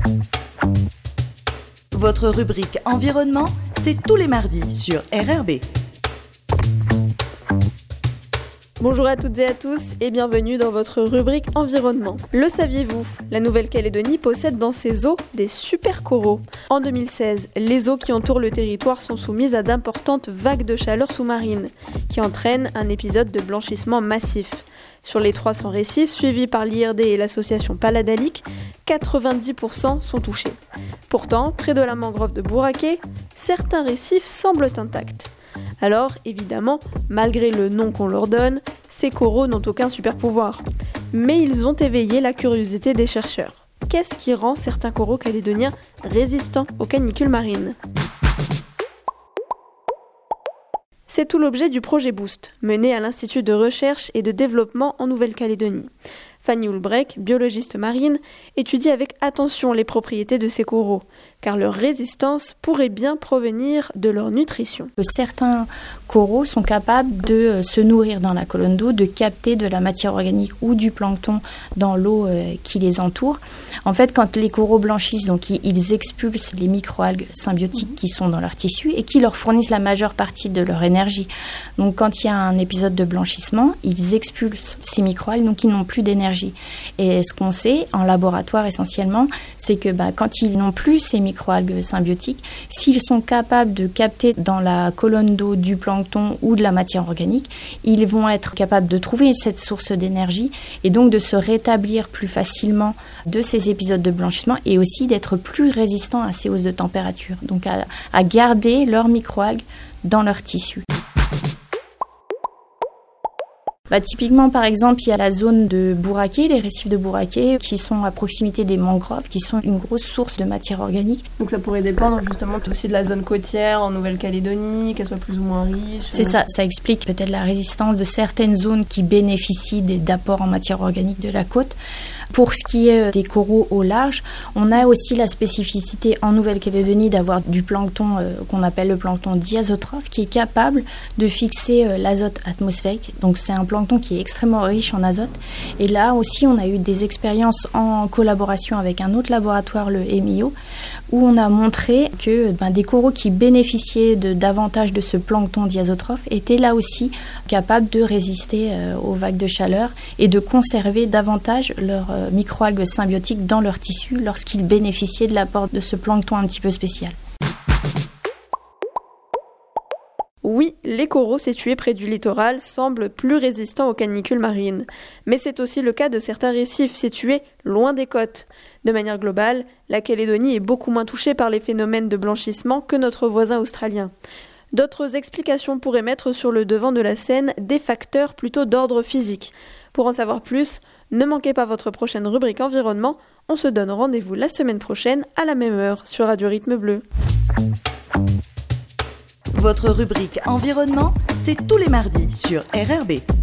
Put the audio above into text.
Votre rubrique environnement, c'est tous les mardis sur RRB. Bonjour à toutes et à tous et bienvenue dans votre rubrique environnement. Le saviez-vous ? La Nouvelle-Calédonie possède dans ses eaux des super coraux. En 2016, les eaux qui entourent le territoire sont soumises à d'importantes vagues de chaleur sous-marine qui entraînent un épisode de blanchissement massif. Sur les 300 récifs suivis par l'IRD et l'association Paladalic, 90% sont touchés. Pourtant, près de la mangrove de Bouraké, certains récifs semblent intacts. Alors, évidemment, malgré le nom qu'on leur donne, ces coraux n'ont aucun super pouvoir. Mais ils ont éveillé la curiosité des chercheurs. Qu'est-ce qui rend certains coraux calédoniens résistants aux canicules marines ? C'est tout l'objet du projet Boost, mené à l'Institut de recherche et de développement en Nouvelle-Calédonie. Fanny Houlbrec, biologiste marine, étudie avec attention les propriétés de ces coraux, car leur résistance pourrait bien provenir de leur nutrition. Certains coraux sont capables de se nourrir dans la colonne d'eau, de capter de la matière organique ou du plancton dans l'eau qui les entoure. En fait, quand les coraux blanchissent, donc ils expulsent les microalgues symbiotiques qui sont dans leur tissu et qui leur fournissent la majeure partie de leur énergie. Donc quand il y a un épisode de blanchissement, ils expulsent ces microalgues, donc ils n'ont plus d'énergie. Et ce qu'on sait en laboratoire essentiellement, c'est que quand ils n'ont plus ces microalgues symbiotiques, s'ils sont capables de capter dans la colonne d'eau du plancton ou de la matière organique, ils vont être capables de trouver cette source d'énergie et donc de se rétablir plus facilement de ces épisodes de blanchissement et aussi d'être plus résistants à ces hausses de température, donc à garder leurs microalgues dans leur tissu. Typiquement, par exemple, il y a la zone de Bouraké, les récifs de Bouraké, qui sont à proximité des mangroves, qui sont une grosse source de matière organique. Donc ça pourrait dépendre justement aussi de la zone côtière en Nouvelle-Calédonie, qu'elle soit plus ou moins riche. C'est ça explique peut-être la résistance de certaines zones qui bénéficient d'apports en matière organique de la côte. Pour ce qui est des coraux au large, on a aussi la spécificité en Nouvelle-Calédonie d'avoir du plancton qu'on appelle le plancton diazotrophe, qui est capable de fixer l'azote atmosphérique. Donc c'est un plancton qui est extrêmement riche en azote. Et là aussi, on a eu des expériences en collaboration avec un autre laboratoire, le EMIO, où on a montré que des coraux qui bénéficiaient davantage de ce plancton diazotrophe étaient là aussi capables de résister aux vagues de chaleur et de conserver davantage leur microalgues symbiotiques dans leur tissu lorsqu'ils bénéficiaient de l'apport de ce plancton un petit peu spécial. Oui, les coraux situés près du littoral semblent plus résistants aux canicules marines. Mais c'est aussi le cas de certains récifs situés loin des côtes. De manière globale, la Calédonie est beaucoup moins touchée par les phénomènes de blanchissement que notre voisin australien. D'autres explications pourraient mettre sur le devant de la scène des facteurs plutôt d'ordre physique. Pour en savoir plus, ne manquez pas votre prochaine rubrique environnement. On se donne rendez-vous la semaine prochaine à la même heure sur Radio Rythme Bleu. Votre rubrique environnement, c'est tous les mardis sur RRB.